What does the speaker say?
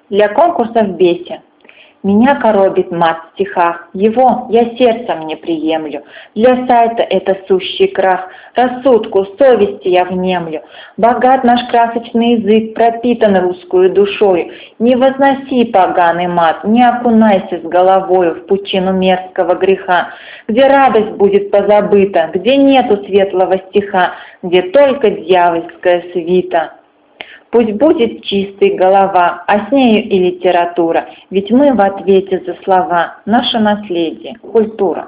Для конкурса в бесе. Меня коробит мат в стихах, его я сердцем не приемлю. Для сайта это сущий крах, рассудку, совести я внемлю. Богат наш красочный язык, пропитан русскую душою. Не возноси поганый мат, не окунайся с головою в пучину мерзкого греха, где радость будет позабыта, где нету светлого стиха, где только дьявольская свита. Пусть будет чистой голова, а с нею и литература, ведь мы в ответе за слова, наше наследие, культура.